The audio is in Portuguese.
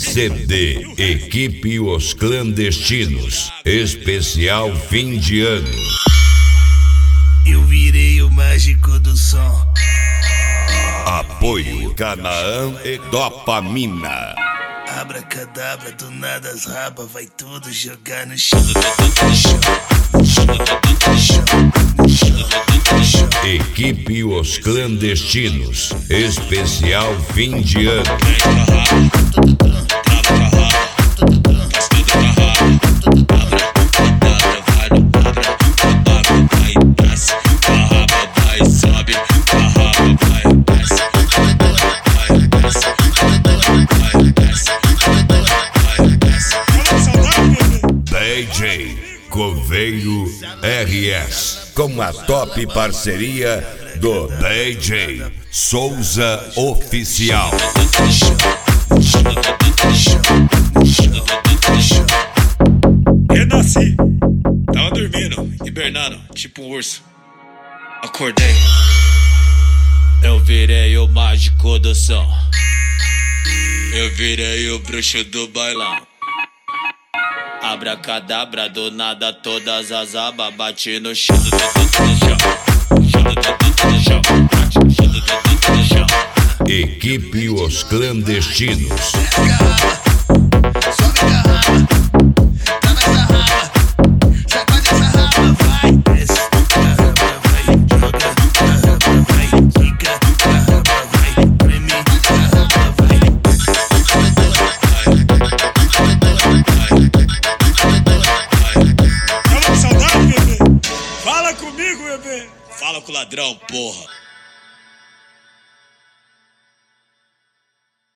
CD Equipe Os Clandestinos, especial fim de ano. Eu virei o mágico do som. Apoio Canaã e Dopamina. Abracadabra, do nada as rabas vai tudo jogar no chão. Equipe Os Clandestinos, especial fim de ano. DJ Coveiro RS, com a top parceria do DJ Souza Oficial. Renasci, tava dormindo, hibernando, tipo um urso. Acordei, eu virei o mágico do som. Eu virei o bruxo do bailão. Abracadabra, do nada todas as abas bate no chão. Equipe Os Clandestinos. Fala comigo, bebê. Fala com o ladrão, porra.